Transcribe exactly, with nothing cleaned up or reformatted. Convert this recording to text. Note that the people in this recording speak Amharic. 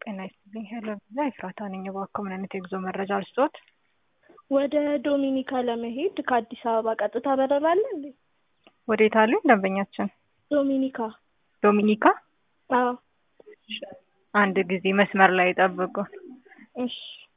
ጤና ይስጥልኝ። ሄሎ ቪዛ ኤፍራታ ነኝ። እባክዎ ምን አይነት የጉዞ መረጃ ልስጥዎት? ወደ ዶሚኒካ ለመሄድ ከአዲስ አበባ ቀጥታ በረራ አለ እንዴ? ወዴት አሉኝ ደንበኛችን? ዶሚኒካ። ዶሚኒካ? አዎ። አንድ ጊዜ መስመር ላይ ጠብቁ። እሺ